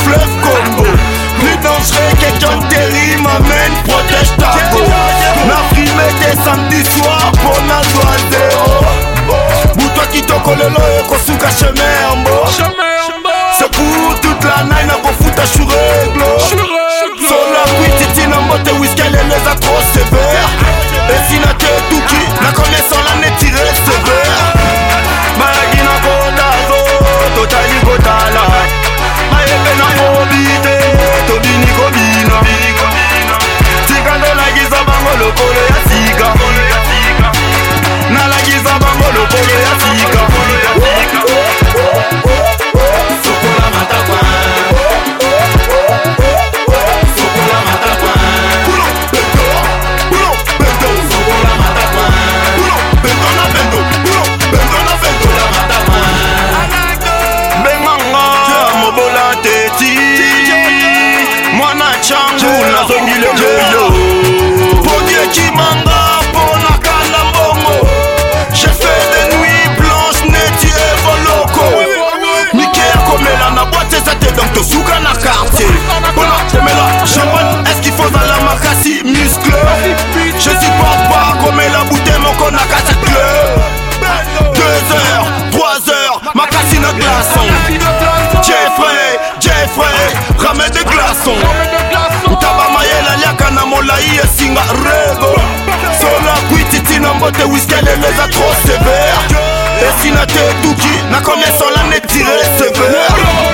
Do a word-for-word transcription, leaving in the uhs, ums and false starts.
fleuve Congo. Plus dangereux que John Terry m'amène, protège ta go. La frime était samedi soir pour na doigt zéro. Boutoi qui toko lelo et kosuka chemin en beau. C'est pour toute la night na bofuta churéglo. Sur la cuititi na mbote whisky les a trop sévères. Et si na te tuki, na connaissant la ne tiré sévère. Malagi na kota zo, totali kota la. Mayepe na mobite, tobini kobina. Tigando la giza bango lokolo ya siga. Na la giza bango lokolo ya siga. Sokola matakwa. Sokola matakwa. Pulo, bendo, pulo, bendo. Sokola matakwa. Pulo, bendo na bendo, pulo, bendo na bendo la matakwa. Benganga, mobola teti. Mwana changu na zongile moyo. Podie kimanga pona kanda mbongo. J'ai fait des nuits blanches neti evoloko. Mike ya komela na boîte zate donc tosuka na quartier. Pona komela champagne, est-ce qu'il faut dans la makasi muscle? Je supporte pas komela bouteille moko na kata club. Deux heures, trois heures, makasi na glaçon. Jeffrey, Jeffrey, ramène des glaçons. Utaba mayela liaka na molai esinga rego. Sola kuititi na mbote whisky les a trop sévères. Et si na te tuki, na connaissant la ne tiré sévère.